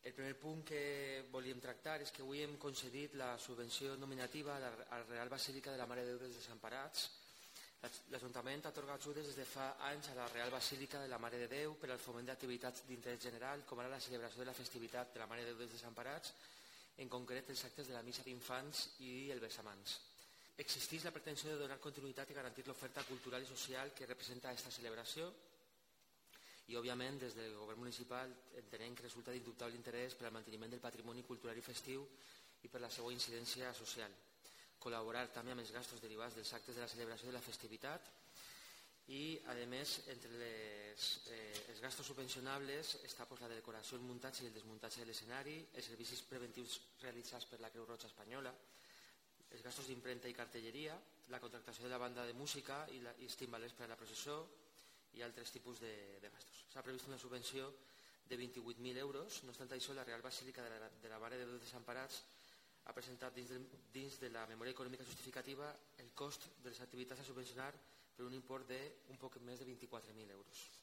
El primer punt que volíem tractar és que avui hem concedit la subvenció nominativa a la Real Basílica de la Mare de Déu dels Desemparats. L'Ajuntament atorga ajudes des de fa anys a la Real Basílica de la Mare de Déu per al foment d'activitats d'interès general, com ara la celebració de la festivitat de la Mare de Déu dels Desemparats, en concret els actes de la missa d'infants i el bessamans. Existeix la pretensió de donar continuïtat i garantir l'oferta cultural i social que representa aquesta celebració i, òbviament, des del govern municipal entenem que resulta d'indubtable interès per al manteniment del patrimoni cultural i festiu i per la seva incidència social. Col·laborar també amb els gastos derivats dels actes de la celebració de la festivitat i, a més, entre els gastos subvencionables està la decoració, el muntatge i el desmuntatge de l'escenari, els servicis preventius realitzats per la Creu Roja Espanyola, els gastos d'impremta i cartelleria, la contractació de la banda de música i els timbalers per a la processó i altres tipus de gastos. S'ha previst una subvenció de 28.000 euros. No obstant això, la Real Basílica de la Mare de Déu dels Desemparats ha presentat dins de la memòria econòmica justificativa el cost de les activitats a subvencionar per un import d'un poc més de 24.000 euros.